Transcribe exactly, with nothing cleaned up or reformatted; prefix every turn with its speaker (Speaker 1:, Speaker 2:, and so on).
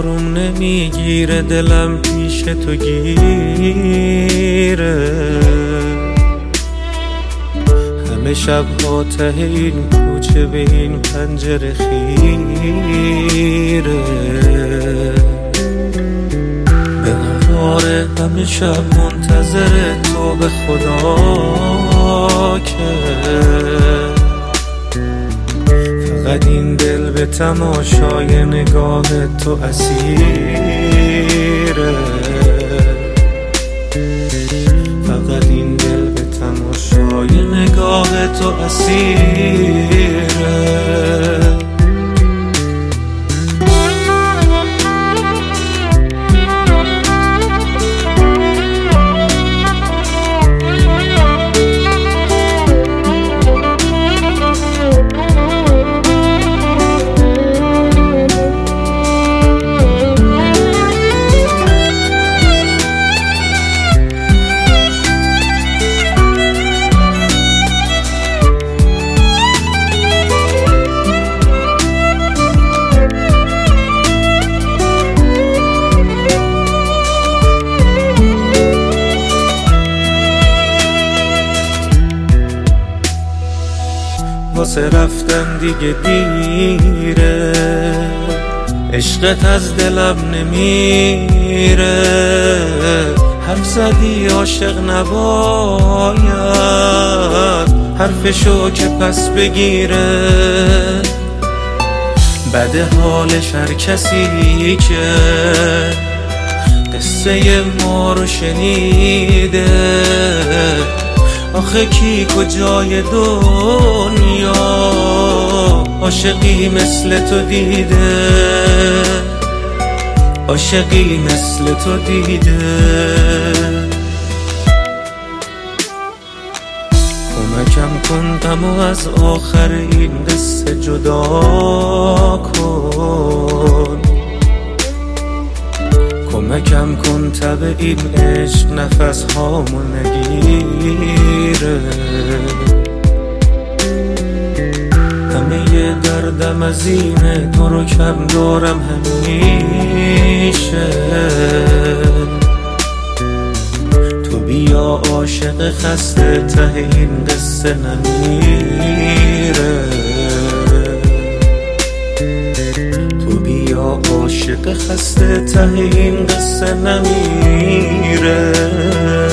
Speaker 1: آروم نمیگیره، دلم پیش تو گیره. همه شب ها ته این کوچه به این پنجره خیره. به قراره همه شب منتظر تو به خدا که فقط این دل به تماشای نگاه تو اسیره. فقط این دل به تماشای نگاه تو اسیره. واسه رفتن دیگه دیره، عشقت از دلم نمیره. حرف زدی عاشق نباید حرفشو که پس بگیره. بده حالش هر کسی که قصه ما رو شنیده. آخه کی کجای دنیا عاشقی مثل تو دیده؟ عاشقی مثل تو دیده؟ کمکم کن غمو از آخر این قصه جدا کن. کمکم کن تب این عشق نفس هامو نگیره. همه ی دردم از اینه تو رو کم دارم همیشه. تو بیا عاشق خسته ته این قصه نمیره. عاشق خسته ته این قصه نمیره.